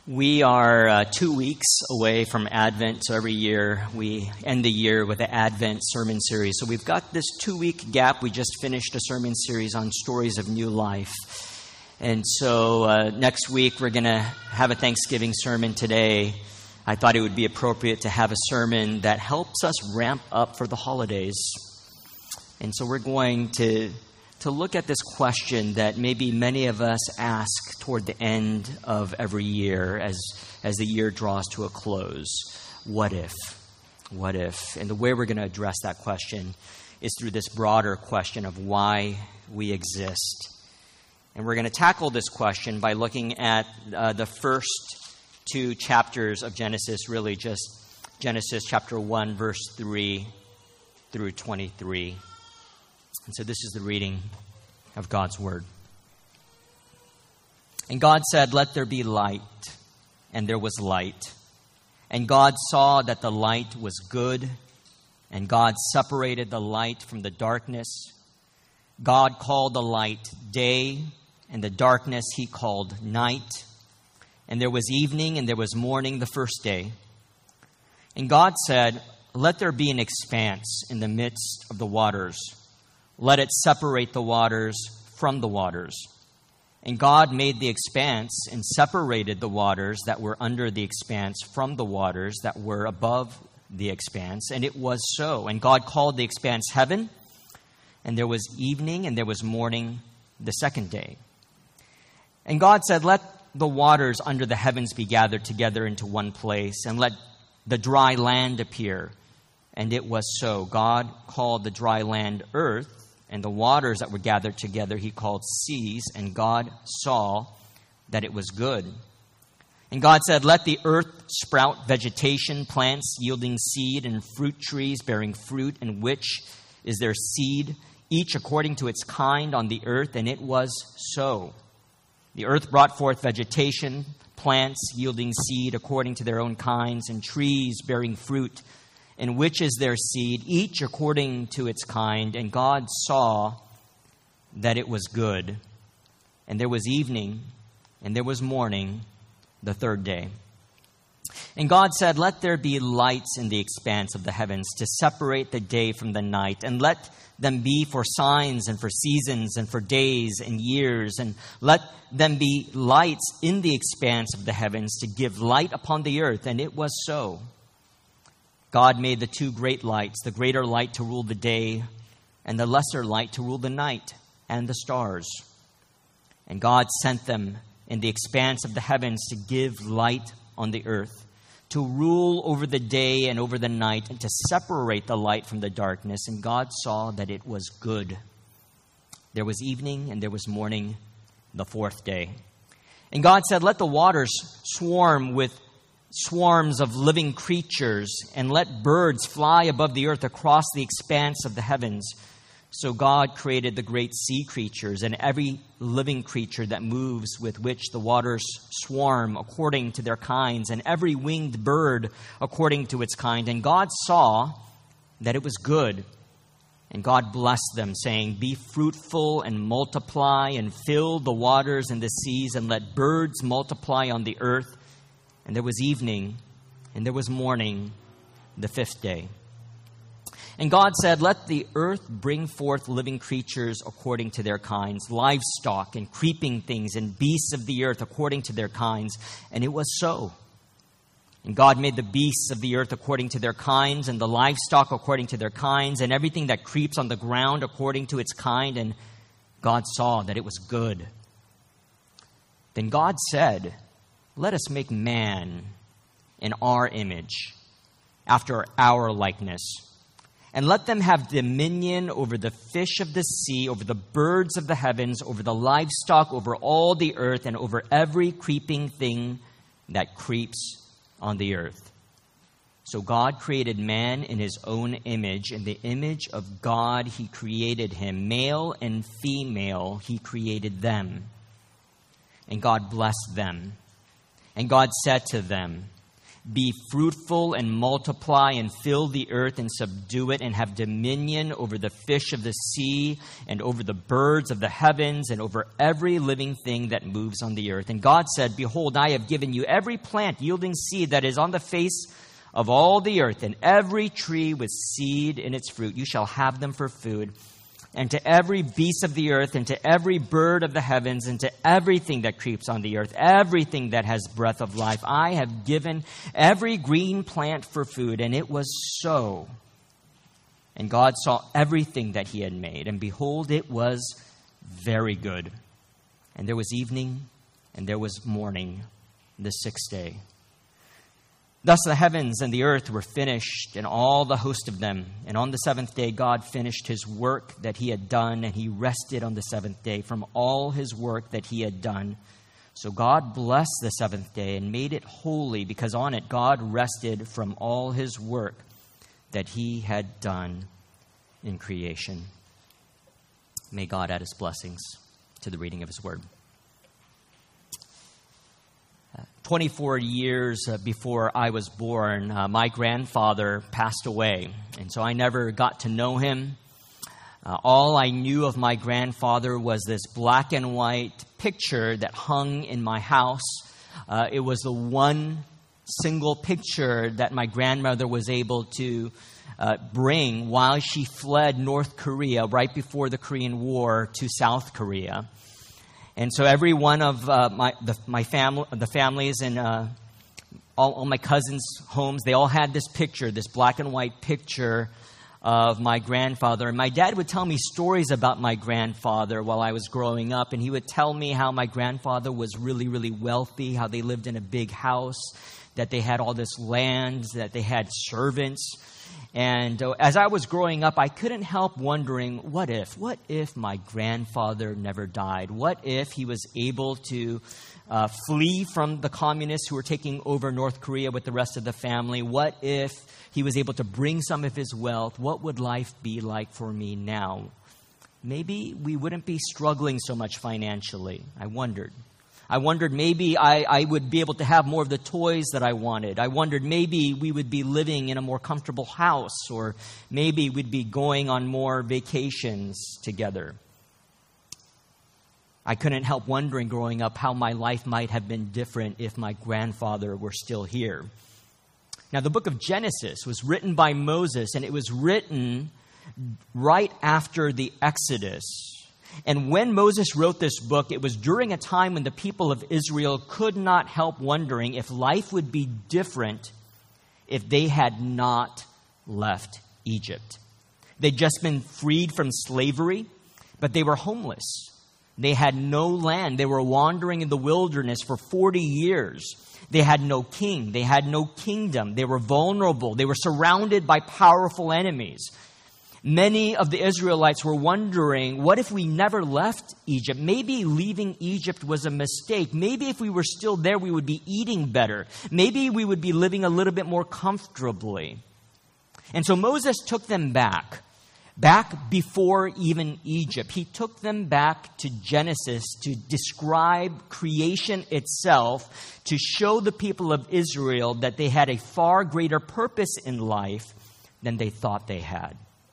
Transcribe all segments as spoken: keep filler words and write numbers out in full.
We are uh, two weeks away from Advent, so every year we end the year with an Advent sermon series. So we've got this two-week gap. We just finished a sermon series on stories of new life. And so uh, next week we're going to have a Thanksgiving sermon today. I thought it would be appropriate to have a sermon that helps us ramp up for the holidays. And so we're going to... to look at this question that maybe many of us ask toward the end of every year as, as the year draws to a close. What if? What if? And the way we're going to address that question is through this broader question of why we exist. And we're going to tackle this question by looking at uh, the first two chapters of Genesis, really just Genesis chapter one, verse three through twenty-three. And so this is the reading of God's word. And God said, "Let there be light," and there was light. And God saw that the light was good, and God separated the light from the darkness. God called the light day, and the darkness he called night. And there was evening, and there was morning the first day. And God said, "Let there be an expanse in the midst of the waters. Let it separate the waters from the waters." And God made the expanse and separated the waters that were under the expanse from the waters that were above the expanse. And it was so. And God called the expanse heaven. And there was evening and there was morning the second day. And God said, "Let the waters under the heavens be gathered together into one place, and let the dry land appear." And it was so. God called the dry land earth, and the waters that were gathered together he called seas, and God saw that it was good. And God said, "Let the earth sprout vegetation, plants yielding seed, and fruit trees bearing fruit, in which is their seed, each according to its kind on the earth." And it was so. The earth brought forth vegetation, plants yielding seed according to their own kinds, and trees bearing fruit, in which is their seed, each according to its kind. And God saw that it was good. And there was evening, and there was morning, the third day. And God said, "Let there be lights in the expanse of the heavens to separate the day from the night, and let them be for signs and for seasons and for days and years, and let them be lights in the expanse of the heavens to give light upon the earth." And it was so. God made the two great lights, the greater light to rule the day, and the lesser light to rule the night and the stars. And God sent them in the expanse of the heavens to give light on the earth, to rule over the day and over the night, and to separate the light from the darkness. And God saw that it was good. There was evening and there was morning, the fourth day. And God said, "Let the waters swarm with swarms of living creatures, and let birds fly above the earth across the expanse of the heavens." So God created the great sea creatures and every living creature that moves, with which the waters swarm according to their kinds, and every winged bird according to its kind. And God saw that it was good. And God blessed them, saying, "Be fruitful and multiply, and fill the waters and the seas, and let birds multiply on the earth." And there was evening, and there was morning, the fifth day. And God said, "Let the earth bring forth living creatures according to their kinds, livestock and creeping things and beasts of the earth according to their kinds." And it was so. And God made the beasts of the earth according to their kinds, and the livestock according to their kinds, and everything that creeps on the ground according to its kind. And God saw that it was good. Then God said, "Let us make man in our image, after our likeness. And let them have dominion over the fish of the sea, over the birds of the heavens, over the livestock, over all the earth, and over every creeping thing that creeps on the earth." So God created man in his own image. In the image of God he created him. Male and female he created them. And God blessed them. And God said to them, Be fruitful and multiply and fill the earth and subdue it and have dominion over the fish of the sea and over the birds of the heavens and over every living thing that moves on the earth. And God said, Behold, I have given you every plant yielding seed that is on the face of all the earth, and every tree with seed in its fruit. You shall have them for food. And to every beast of the earth, and to every bird of the heavens, and to everything that creeps on the earth, everything that has breath of life, I have given every green plant for food. And it was so. And God saw everything that he had made, and behold, it was very good. And there was evening, and there was morning, the sixth day. Thus the heavens and the earth were finished, and all the host of them. And on the seventh day God finished his work that he had done, and he rested on the seventh day from all his work that he had done. So God blessed the seventh day and made it holy, because on it God rested from all his work that he had done in creation. May God add his blessings to the reading of his word. twenty-four years before I was born, uh, my grandfather passed away. And so I never got to know him. Uh, all I knew of my grandfather was this black and white picture that hung in my house. Uh, it was the one single picture that my grandmother was able to uh, bring while she fled North Korea right before the Korean War to South Korea. And so every one of uh, my the, my family, the families and uh, all, all my cousins' homes, they all had this picture, this black and white picture of my grandfather. And my dad would tell me stories about my grandfather while I was growing up. And he would tell me how my grandfather was really, really wealthy, how they lived in a big house, that they had all this land, that they had servants. And uh, as I was growing up, I couldn't help wondering, what if? What if my grandfather never died? What if he was able to uh, flee from the communists who were taking over North Korea with the rest of the family? What if he was able to bring some of his wealth? What would life be like for me now? Maybe we wouldn't be struggling so much financially. I wondered. I wondered maybe I, I would be able to have more of the toys that I wanted. I wondered maybe we would be living in a more comfortable house, or maybe we'd be going on more vacations together. I couldn't help wondering growing up how my life might have been different if my grandfather were still here. Now, the book of Genesis was written by Moses, and it was written right after the Exodus. And when Moses wrote this book, it was during a time when the people of Israel could not help wondering if life would be different if they had not left Egypt. They'd just been freed from slavery, but they were homeless. They had no land. They were wandering in the wilderness for forty years. They had no king. They had no kingdom. They were vulnerable. They were surrounded by powerful enemies. Many of the Israelites were wondering, what if we never left Egypt? Maybe leaving Egypt was a mistake. Maybe if we were still there, we would be eating better. Maybe we would be living a little bit more comfortably. And so Moses took them back, back before even Egypt. He took them back to Genesis to describe creation itself, to show the people of Israel that they had a far greater purpose in life than they thought they had.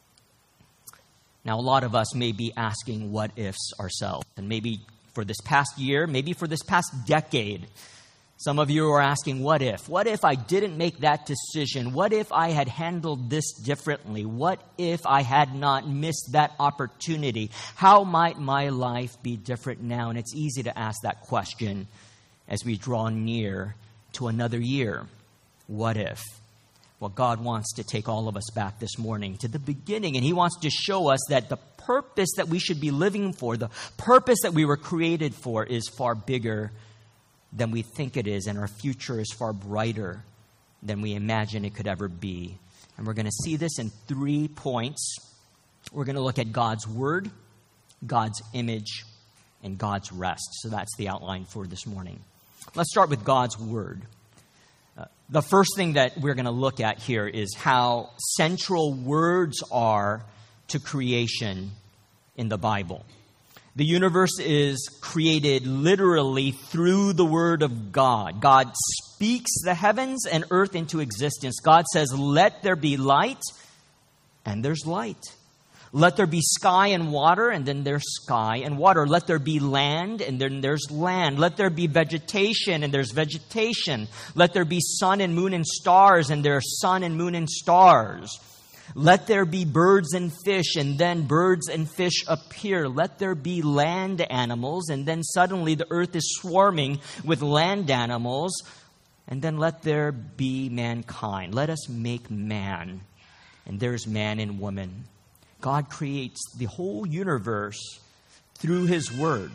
Now, a lot of us may be asking what ifs ourselves. And maybe for this past year, maybe for this past decade, some of you are asking, what if? What if I didn't make that decision? What if I had handled this differently? What if I had not missed that opportunity? How might my life be different now? And it's easy to ask that question as we draw near to another year. What if? Well, God wants to take all of us back this morning to the beginning, and he wants to show us that the purpose that we should be living for, the purpose that we were created for, is far bigger than we think it is, and our future is far brighter than we imagine it could ever be. And we're going to see this in three points. We're going to look at God's word, God's image, and God's rest. So that's the outline for this morning. Let's start with God's word. Uh, the first thing that we're going to look at here is how central words are to creation in the Bible. The universe is created literally through the Word of God. God speaks the heavens and earth into existence. God says, "Let there be light," and there's light. Let there be sky and water, and then there's sky and water. Let there be land, and then there's land. Let there be vegetation, and there's vegetation. Let there be sun and moon and stars, and there's sun and moon and stars. Let there be birds and fish, and then birds and fish appear. Let there be land animals, and then suddenly the earth is swarming with land animals. And then let there be mankind. Let us make man. And there's man and woman. God creates the whole universe through His Word.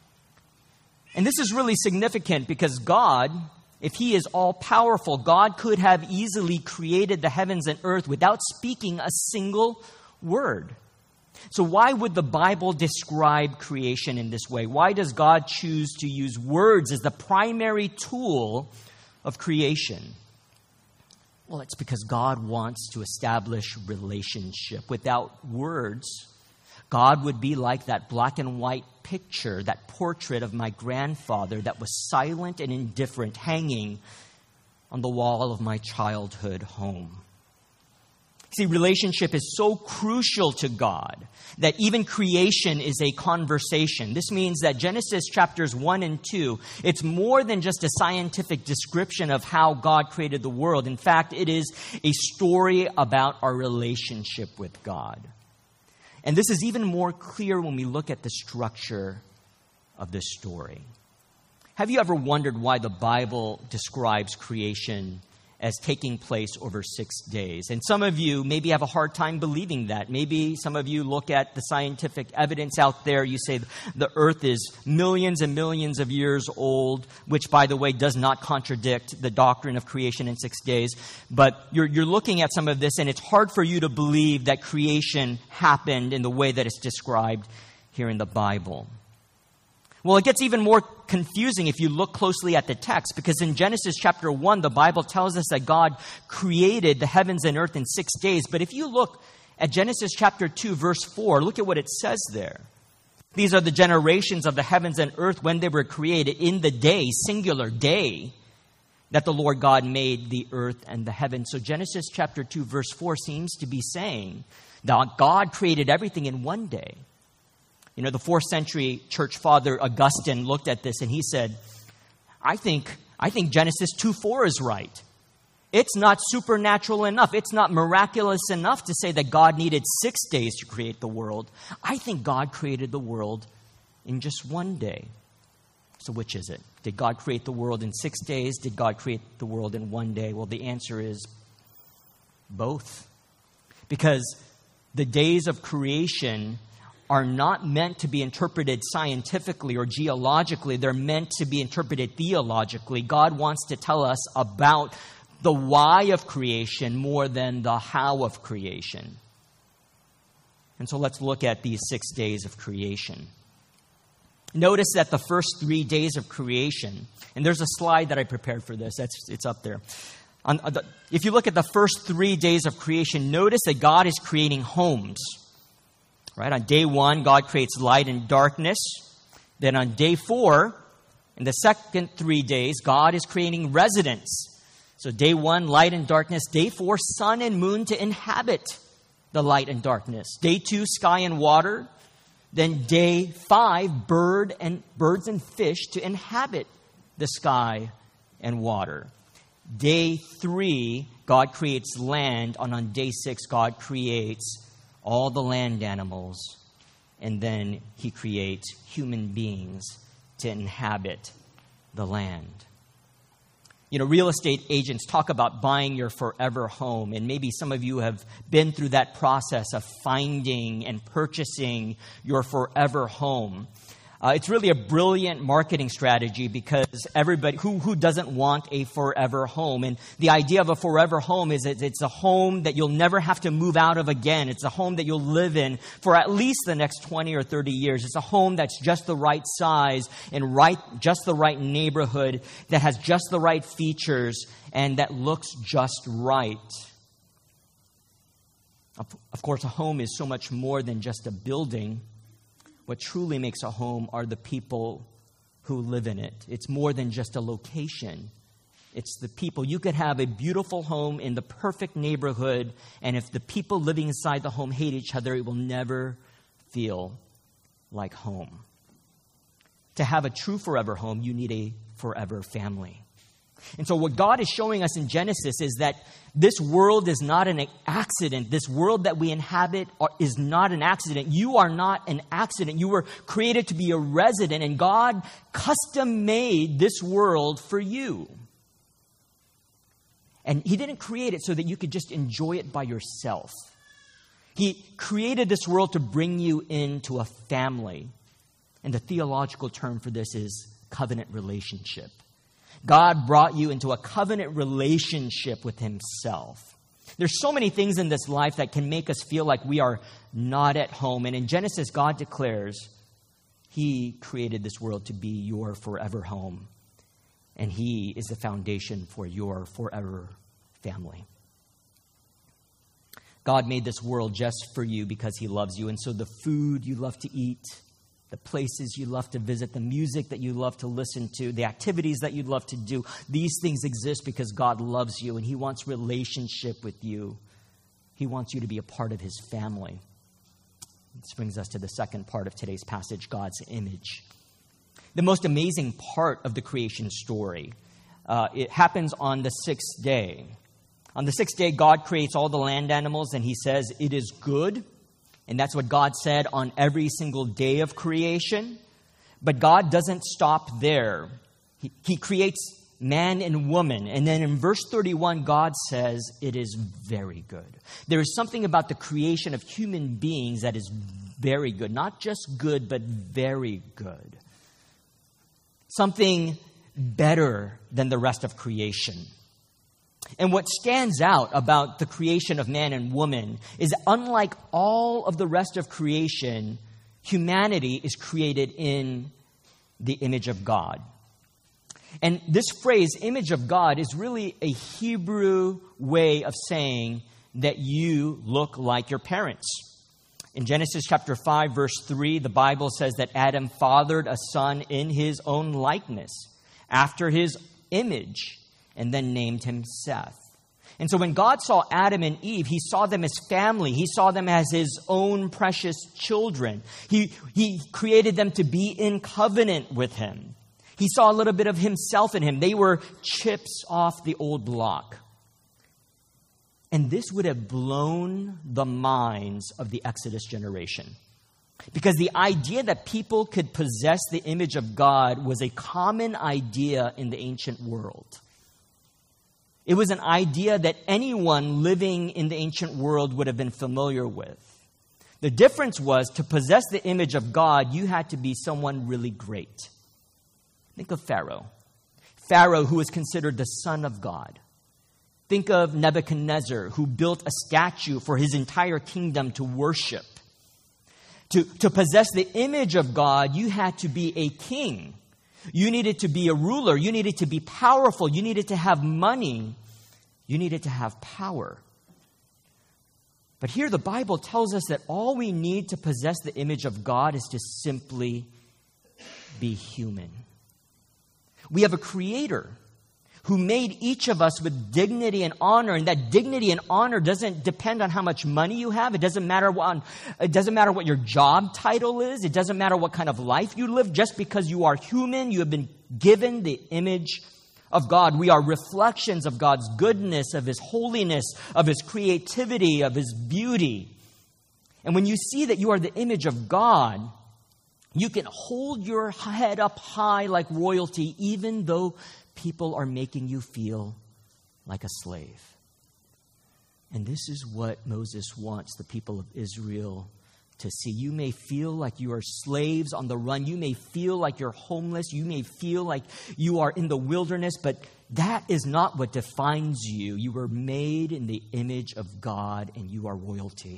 And this is really significant because God, if He is all-powerful, God could have easily created the heavens and earth without speaking a single word. So why would the Bible describe creation in this way? Why does God choose to use words as the primary tool of creation? Well, it's because God wants to establish relationship. Without words, God would be like that black and white picture, that portrait of my grandfather that was silent and indifferent, hanging on the wall of my childhood home. See, relationship is so crucial to God that even creation is a conversation. This means that Genesis chapters one and two, it's more than just a scientific description of how God created the world. In fact, it is a story about our relationship with God. And this is even more clear when we look at the structure of this story. Have you ever wondered why the Bible describes creation as taking place over six days? And some of you maybe have a hard time believing that. Maybe some of you look at the scientific evidence out there. You say the earth is millions and millions of years old, which, by the way, does not contradict the doctrine of creation in six days. But you're, you're looking at some of this, and it's hard for you to believe that creation happened in the way that it's described here in the Bible. Well, it gets even more confusing if you look closely at the text, because in Genesis chapter one, the Bible tells us that God created the heavens and earth in six days. But if you look at Genesis chapter two, verse four, look at what it says there. These are the generations of the heavens and earth when they were created, in the day, singular day, that the Lord God made the earth and the heavens. So Genesis chapter two, verse four seems to be saying that God created everything in one day. You know, the fourth century church father Augustine looked at this and he said, I think, I think Genesis two four is right. It's not supernatural enough. It's not miraculous enough to say that God needed six days to create the world. I think God created the world in just one day. So which is it? Did God create the world in six days? Did God create the world in one day? Well, the answer is both. Because the days of creation are not meant to be interpreted scientifically or geologically. They're meant to be interpreted theologically. God wants to tell us about the why of creation more than the how of creation. And so let's look at these six days of creation. Notice that the first three days of creation, and there's a slide that I prepared for this. That's, it's up there. On, uh, the, if you look at the first three days of creation, notice that God is creating homes. Right? On day one, God creates light and darkness. Then on day four, in the second three days, God is creating residents. So day one, light and darkness. Day four, sun and moon to inhabit the light and darkness. Day two, sky and water. Then day five, bird and birds and fish to inhabit the sky and water. Day three, God creates land. And on day six, God creates all the land animals, and then He creates human beings to inhabit the land. You know, real estate agents talk about buying your forever home, and maybe some of you have been through that process of finding and purchasing your forever home. Uh, it's really a brilliant marketing strategy because everybody, who, who doesn't want a forever home? And the idea of a forever home is that it's a home that you'll never have to move out of again. It's a home that you'll live in for at least the next twenty or thirty years. It's a home that's just the right size and right, just the right neighborhood, that has just the right features and that looks just right. Of, of course, a home is so much more than just a building. What truly makes a home are the people who live in it. It's more than just a location. It's the people. You could have a beautiful home in the perfect neighborhood, and if the people living inside the home hate each other, it will never feel like home. To have a true forever home, you need a forever family. And so what God is showing us in Genesis is that this world is not an accident. This world that we inhabit is not an accident. You are not an accident. You were created to be a resident, and God custom made this world for you. And He didn't create it so that you could just enjoy it by yourself. He created this world to bring you into a family. And the theological term for this is covenant relationship. God brought you into a covenant relationship with Himself. There's so many things in this life that can make us feel like we are not at home. And in Genesis, God declares He created this world to be your forever home. And He is the foundation for your forever family. God made this world just for you because He loves you. And so the food you love to eat, the places you love to visit, the music that you love to listen to, the activities that you love to do, these things exist because God loves you and He wants relationship with you. He wants you to be a part of His family. This brings us to the second part of today's passage, God's image. The most amazing part of the creation story, uh, it happens on the sixth day. On the sixth day, God creates all the land animals and He says, it is good. And that's what God said on every single day of creation. But God doesn't stop there. He, he creates man and woman. And then in verse thirty-one, God says, it is very good. There is something about the creation of human beings that is very good. Not just good, but very good. Something better than the rest of creation. And what stands out about the creation of man and woman is that unlike all of the rest of creation, humanity is created in the image of God. And this phrase, image of God, is really a Hebrew way of saying that you look like your parents. In Genesis chapter five, verse three, the Bible says that Adam fathered a son in his own likeness, after his image, and then named him Seth. And so when God saw Adam and Eve, He saw them as family. He saw them as His own precious children. He, he created them to be in covenant with Him. He saw a little bit of Himself in him. They were chips off the old block. And this would have blown the minds of the Exodus generation. Because the idea that people could possess the image of God was a common idea in the ancient world. It was an idea that anyone living in the ancient world would have been familiar with. The difference was, to possess the image of God, you had to be someone really great. Think of Pharaoh. Pharaoh, who was considered the son of God. Think of Nebuchadnezzar, who built a statue for his entire kingdom to worship. To, to possess the image of God, you had to be a king. You needed to be a ruler. You needed to be powerful. You needed to have money. You needed to have power. But here the Bible tells us that all we need to possess the image of God is to simply be human. We have a creator who made each of us with dignity and honor, and that dignity and honor doesn't depend on how much money you have. It doesn't matter what, it doesn't matter what your job title is. It doesn't matter what kind of life you live. Just because you are human, you have been given the image of God. We are reflections of God's goodness, of His holiness, of His creativity, of His beauty. And when you see that you are the image of God, you can hold your head up high like royalty, even though people are making you feel like a slave. And this is what Moses wants the people of Israel to see. You may feel like you are slaves on the run. You may feel like you're homeless. You may feel like you are in the wilderness, but that is not what defines you. You were made in the image of God, and you are royalty.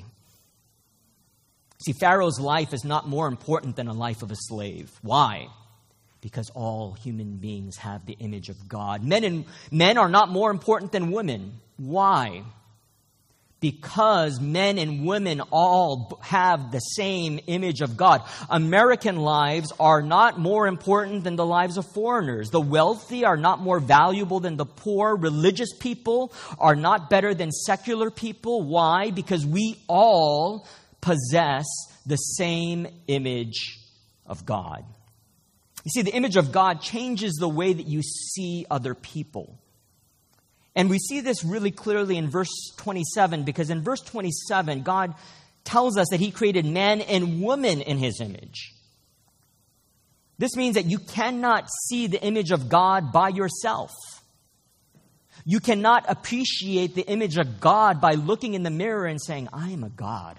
See, Pharaoh's life is not more important than a life of a slave. Why? Because all human beings have the image of God. Men and men are not more important than women. Why? because men and women all have the same image of God. American lives are not more important than the lives of foreigners. The wealthy are not more valuable than the poor. Religious people are not better than secular people. Why? Because we all possess the same image of God. You see, the image of God changes the way that you see other people. And we see this really clearly in verse twenty-seven, because in verse twenty-seven, God tells us that He created man and woman in His image. This means that you cannot see the image of God by yourself. You cannot appreciate the image of God by looking in the mirror and saying, I am a God.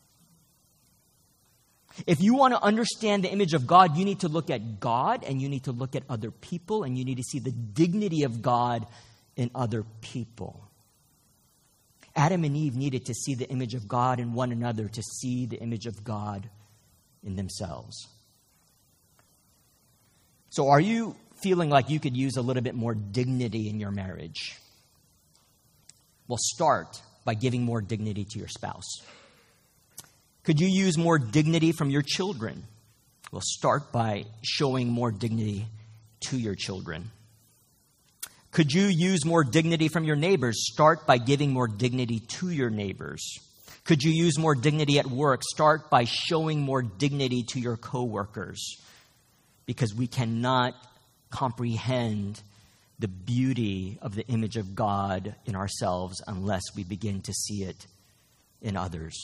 If you want to understand the image of God, you need to look at God, and you need to look at other people, and you need to see the dignity of God in other people. Adam and Eve needed to see the image of God in one another to see the image of God in themselves. So are you feeling like you could use a little bit more dignity in your marriage? Well, start by giving more dignity to your spouse. Could you use more dignity from your children? Well, start by showing more dignity to your children. Could you use more dignity from your neighbors? Start by giving more dignity to your neighbors. Could you use more dignity at work? Start by showing more dignity to your coworkers. Because we cannot comprehend the beauty of the image of God in ourselves unless we begin to see it in others.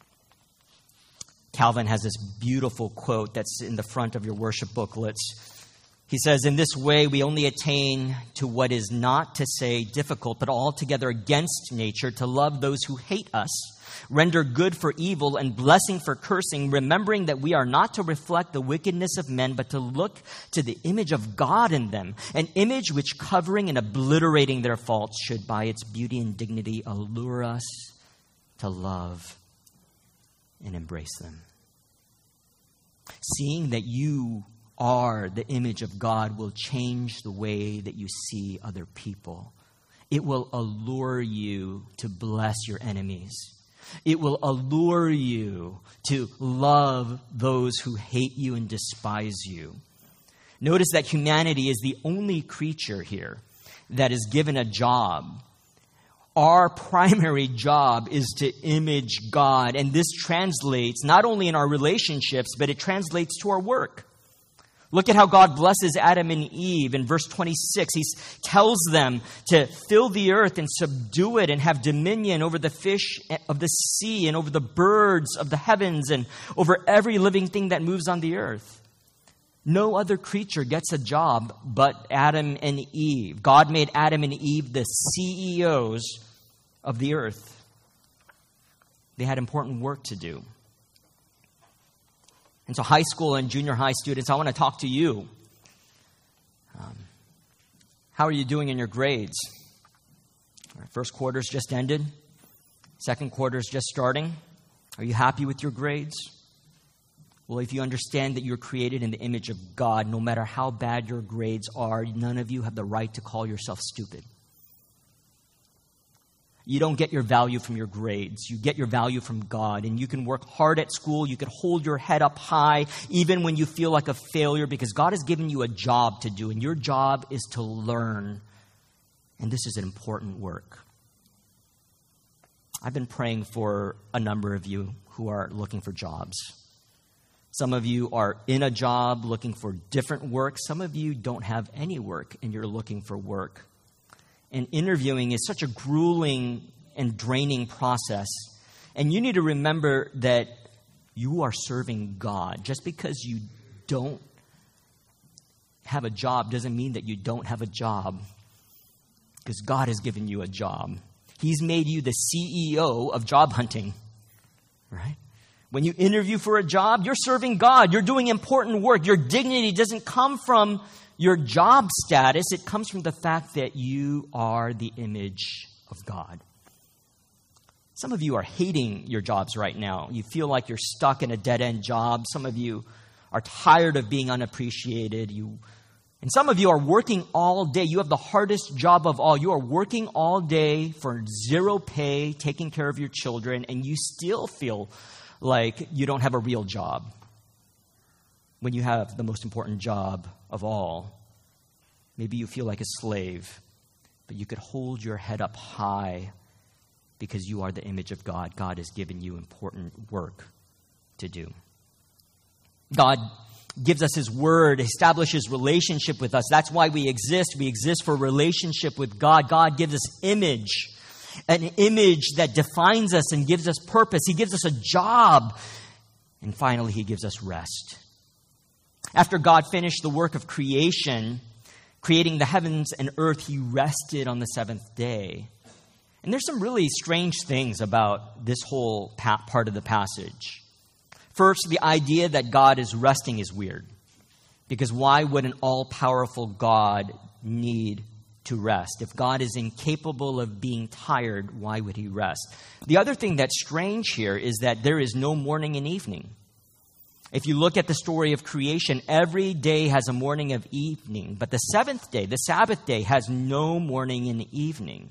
Calvin has this beautiful quote that's in the front of your worship booklets. He says, in this way, we only attain to what is not to say difficult, but altogether against nature, to love those who hate us, render good for evil and blessing for cursing, remembering that we are not to reflect the wickedness of men, but to look to the image of God in them, an image which, covering and obliterating their faults, should by its beauty and dignity allure us to love and embrace them. Seeing that you are the image of God will change the way that you see other people. It will allure you to bless your enemies. It will allure you to love those who hate you and despise you. Notice that humanity is the only creature here that is given a job. Our primary job is to image God, and this translates not only in our relationships, but it translates to our work. Look at how God blesses Adam and Eve in verse twenty-six. He tells them to fill the earth and subdue it and have dominion over the fish of the sea and over the birds of the heavens and over every living thing that moves on the earth. No other creature gets a job but Adam and Eve. God made Adam and Eve the C E Os of the earth. They had important work to do. And so high school and junior high students, I want to talk to you. Um, how are you doing in your grades? Our first quarter's just ended. Second quarter's just starting. Are you happy with your grades? Well, if you understand that you're created in the image of God, no matter how bad your grades are, none of you have the right to call yourself stupid. You don't get your value from your grades. You get your value from God. And you can work hard at school. You can hold your head up high, even when you feel like a failure, because God has given you a job to do. And your job is to learn. And this is an important work. I've been praying for a number of you who are looking for jobs. Some of you are in a job looking for different work. Some of you don't have any work and you're looking for work. And interviewing is such a grueling and draining process. And you need to remember that you are serving God. Just because you don't have a job doesn't mean that you don't have a job. Because God has given you a job. He's made you the C E O of job hunting. Right? When you interview for a job, you're serving God. You're doing important work. Your dignity doesn't come from your job status. It comes from the fact that you are the image of God. Some of you are hating your jobs right now. You feel like you're stuck in a dead-end job. Some of you are tired of being unappreciated. You And some of you are working all day. You have the hardest job of all. You are working all day for zero pay, taking care of your children, and you still feel like you don't have a real job when you have the most important job of all. Maybe you feel like a slave, but you could hold your head up high because you are the image of God. God has given you important work to do. God gives us His word, establishes relationship with us. That's why we exist. We exist for relationship with God. God gives us image, an image that defines us and gives us purpose. He gives us a job. And finally, He gives us rest. After God finished the work of creation, creating the heavens and earth, He rested on the seventh day. And there's some really strange things about this whole part of the passage. First, the idea that God is resting is weird. Because why would an all-powerful God need to rest? If God is incapable of being tired, why would He rest? The other thing that's strange here is that there is no morning and evening. If you look at the story of creation, every day has a morning and evening. But the seventh day, the Sabbath day, has no morning and evening.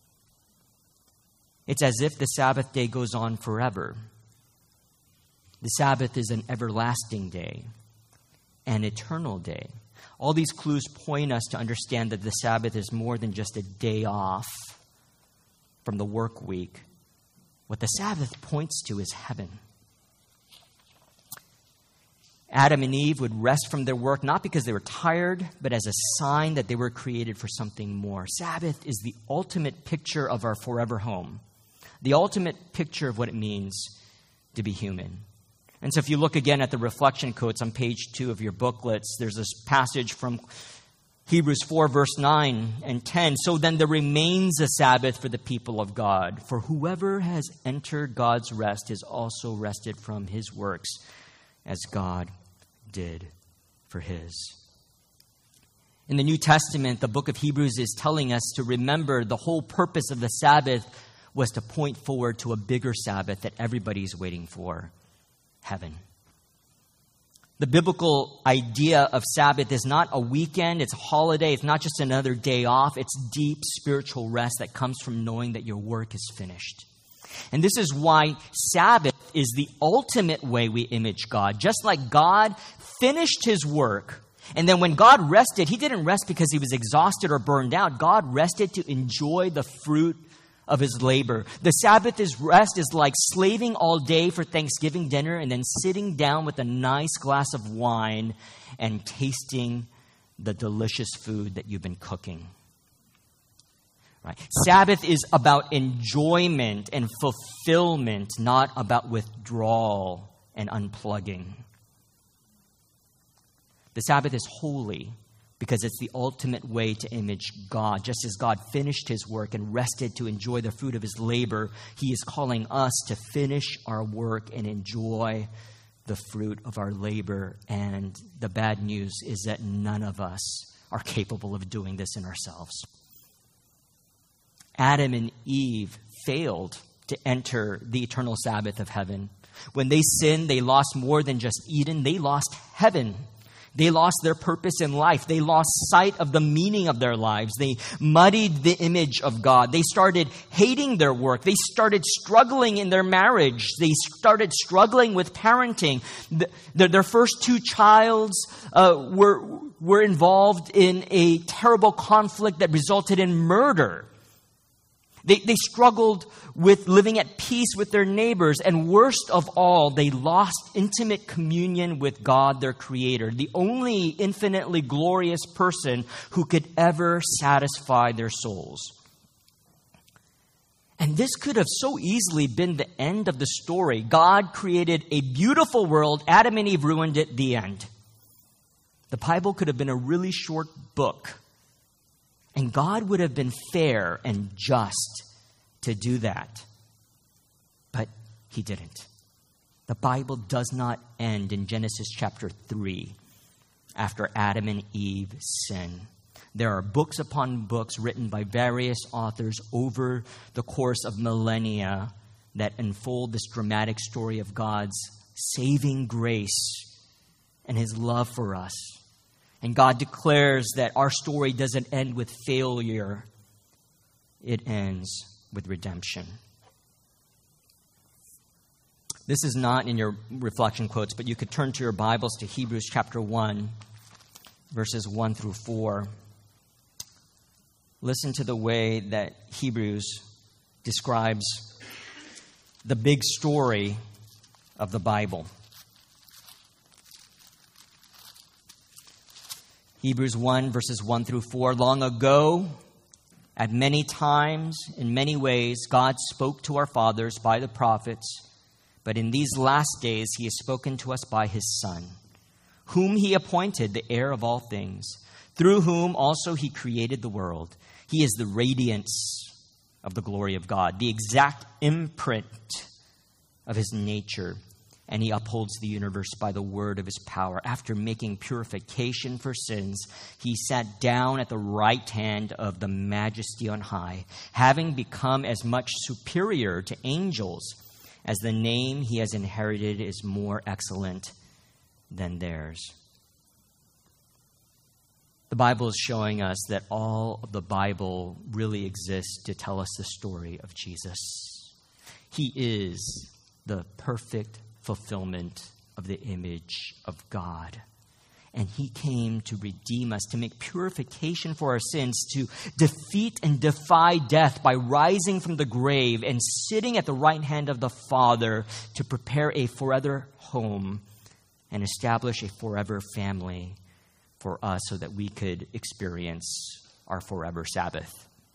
It's as if the Sabbath day goes on forever. The Sabbath is an everlasting day, an eternal day. All these clues point us to understand that the Sabbath is more than just a day off from the work week. What the Sabbath points to is heaven. Adam and Eve would rest from their work, not because they were tired, but as a sign that they were created for something more. Sabbath is the ultimate picture of our forever home, the ultimate picture of what it means to be human. And so if you look again at the reflection quotes on page two of your booklets, there's this passage from Hebrews four, verse nine and ten. So then there remains a Sabbath for the people of God. For whoever has entered God's rest has also rested from his works as God did for his. In the New Testament, the book of Hebrews is telling us to remember the whole purpose of the Sabbath was to point forward to a bigger Sabbath that everybody's waiting for. Heaven. The biblical idea of Sabbath is not a weekend, it's a holiday, it's not just another day off, it's deep spiritual rest that comes from knowing that your work is finished. And this is why Sabbath is the ultimate way we image God. Just like God finished His work, and then when God rested, He didn't rest because He was exhausted or burned out. God rested to enjoy the fruit of His labor. The Sabbath is rest is like slaving all day for Thanksgiving dinner and then sitting down with a nice glass of wine and tasting the delicious food that you've been cooking. Right? Sabbath is about enjoyment and fulfillment, not about withdrawal and unplugging. The Sabbath is holy because it's the ultimate way to image God. Just as God finished His work and rested to enjoy the fruit of His labor, He is calling us to finish our work and enjoy the fruit of our labor. And the bad news is that none of us are capable of doing this in ourselves. Adam and Eve failed to enter the eternal Sabbath of heaven. When they sinned, they lost more than just Eden. They lost heaven. They lost their purpose in life. They lost sight of the meaning of their lives. They muddied the image of God. They started hating their work. They started struggling in their marriage. They started struggling with parenting. The, the, their first two childs uh, were, were involved in a terrible conflict that resulted in murder. They, they struggled with living at peace with their neighbors. And worst of all, they lost intimate communion with God, their Creator, the only infinitely glorious person who could ever satisfy their souls. And this could have so easily been the end of the story. God created a beautiful world. Adam and Eve ruined it. The end. The Bible could have been a really short book. And God would have been fair and just to do that. But He didn't. The Bible does not end in Genesis chapter three after Adam and Eve sin. There are books upon books written by various authors over the course of millennia that unfold this dramatic story of God's saving grace and His love for us. And God declares that our story doesn't end with failure. It ends with redemption. This is not in your reflection quotes, but you could turn to your Bibles to Hebrews chapter one, verses one through four. Listen to the way that Hebrews describes the big story of the Bible. Hebrews one, verses one through four. Long ago, at many times, in many ways, God spoke to our fathers by the prophets. But in these last days, he has spoken to us by his Son, whom he appointed the heir of all things, through whom also he created the world. He is the radiance of the glory of God, the exact imprint of his nature, and he upholds the universe by the word of his power. After making purification for sins, he sat down at the right hand of the Majesty on high, having become as much superior to angels as the name he has inherited is more excellent than theirs. The Bible is showing us that all of the Bible really exists to tell us the story of Jesus. He is the perfect fulfillment of the image of God. And he came to redeem us, to make purification for our sins, to defeat and defy death by rising from the grave and sitting at the right hand of the Father to prepare a forever home and establish a forever family for us so that we could experience our forever Sabbath.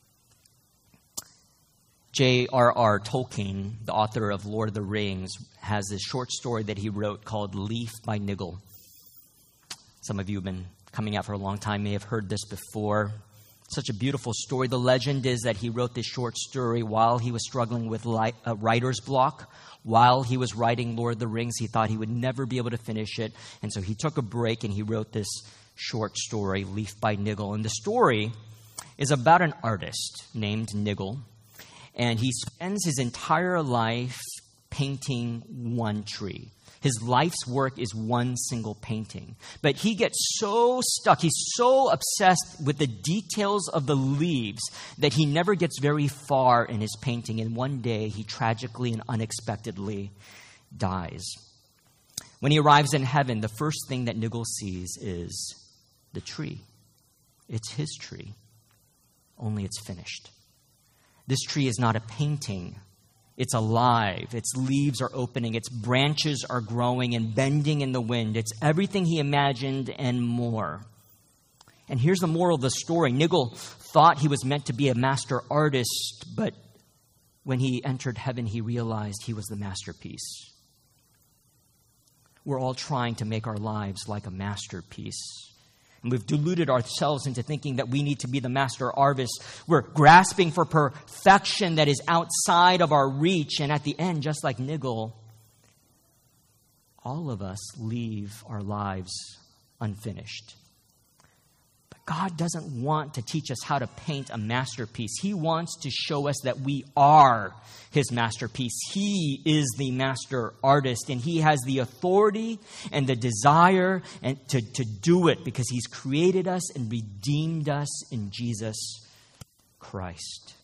J R R Tolkien, the author of Lord of the Rings, has this short story that he wrote called Leaf by Niggle. Some of you have been coming out for a long time, may have heard this before. Such a beautiful story. The legend is that he wrote this short story while he was struggling with light, a writer's block. While he was writing Lord of the Rings, he thought he would never be able to finish it. And so he took a break and he wrote this short story, Leaf by Niggle. And the story is about an artist named Niggle. And he spends his entire life painting one tree. His life's work is one single painting. But he gets so stuck, he's so obsessed with the details of the leaves that he never gets very far in his painting. And one day, he tragically and unexpectedly dies. When he arrives in heaven, the first thing that Niggle sees is the tree. It's his tree, only it's finished. This tree is not a painting. It's alive. Its leaves are opening. Its branches are growing and bending in the wind. It's everything he imagined and more. And here's the moral of the story. Niggle thought he was meant to be a master artist, but when he entered heaven, he realized he was the masterpiece. We're all trying to make our lives like a masterpiece. And we've deluded ourselves into thinking that we need to be the master artist. We're grasping for perfection that is outside of our reach. And at the end, just like Niggle, all of us leave our lives unfinished. But God doesn't want to teach us how to paint a masterpiece. He wants to show us that we are his masterpiece. He is the master artist, and he has the authority and the desire and to, to do it because he's created us and redeemed us in Jesus Christ.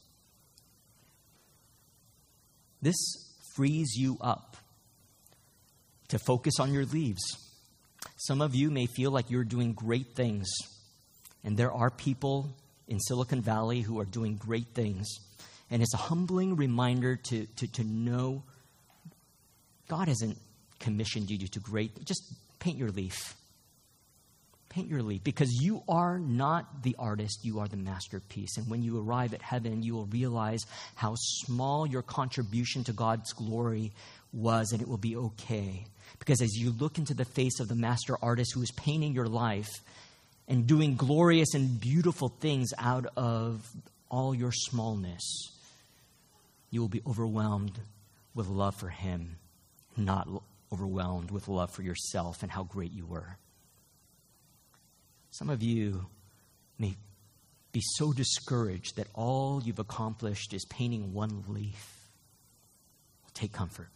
This frees you up to focus on your leaves. Some of you may feel like you're doing great things, and there are people in Silicon Valley who are doing great things. And it's a humbling reminder to, to, to know God hasn't commissioned you to great. Just paint your leaf. Paint your leaf. Because you are not the artist, you are the masterpiece. And when you arrive at heaven, you will realize how small your contribution to God's glory was, and it will be okay. Because as you look into the face of the master artist who is painting your life and doing glorious and beautiful things out of all your smallness, you will be overwhelmed with love for him, not overwhelmed with love for yourself and how great you were. Some of you may be so discouraged that all you've accomplished is painting one leaf. Take comfort.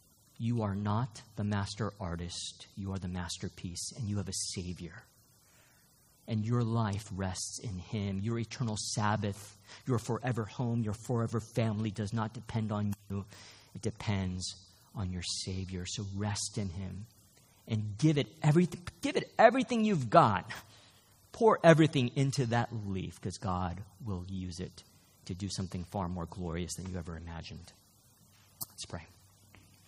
You are not the master artist. You are the masterpiece, and you have a Savior and your life rests in him. Your eternal Sabbath, your forever home, your forever family does not depend on you. It depends on your Savior. So rest in him and give it everything, give it everything you've got. Pour everything into that leaf, because God will use it to do something far more glorious than you ever imagined. Let's pray.